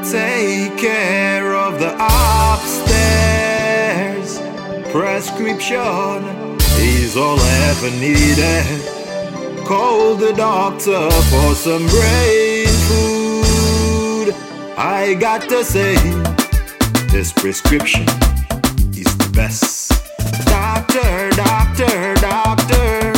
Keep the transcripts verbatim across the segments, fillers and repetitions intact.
Take care of the upstairs. Prescription is all I ever needed. Call the doctor for some brain food. I got to say, this prescription is the best. Doctor, doctor, doctor.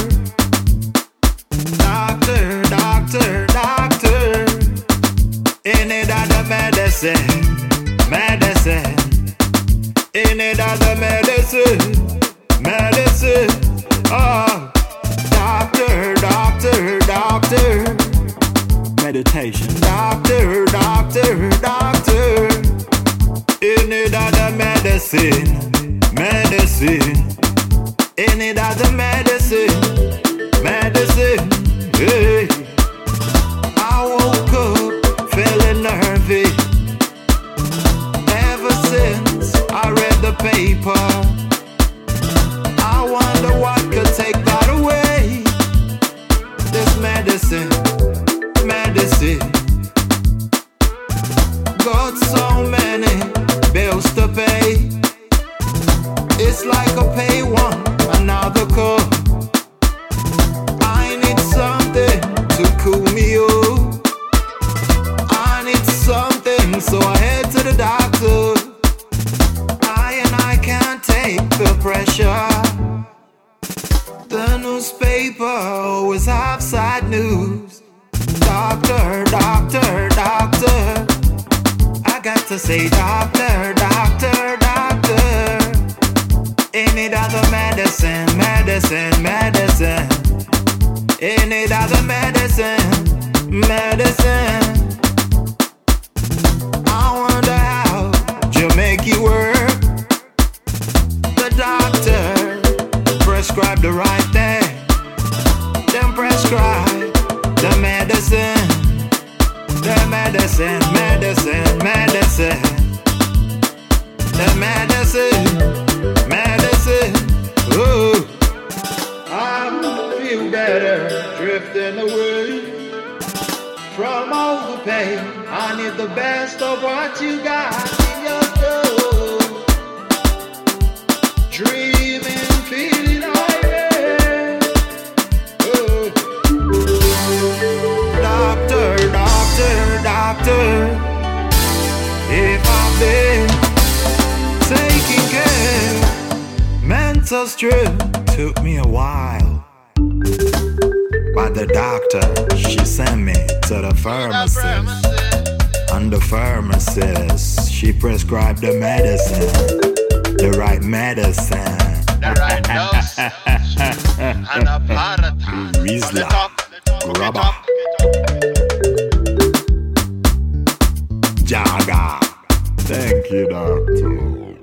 Doctor, doctor, doctor. Any other medicine, medicine. Any other medicine, medicine. Oh, doctor, doctor, doctor. Meditation. Doctor, doctor, doctor. Any other medicine, medicine. Any other medicine, medicine. Hey. I woke up feeling nervy. Ever since I read the paper, I wonder what could take that away. This medicine, medicine. Got so many bills to pay. It's like a pay one, another call. I need something to cool me off. I need something, so I head to the doctor. I and I can't take the pressure. The newspaper always have sad news. Doctor, doctor, doctor. I got to say doctor, doctor, doctor. Any other medicine, medicine, medicine. Any other medicine, medicine. I wonder how you make it work. The doctor prescribe the right thing. Then prescribe the medicine. The medicine, medicine, medicine. The medicine, medicine. Ooh, I feel better drifting away from all the pain. I need the best of what you got in your soul. Dreaming, feeling irate. Oh. Doctor, doctor, doctor. If I've been taking care, mental strength took me a while. But the doctor, she sent me to the pharmacist. And the pharmacist, she prescribed the medicine. The right medicine. The right dose. And a paradigm. Rizla. Rubber. Jaga. Thank you, doctor.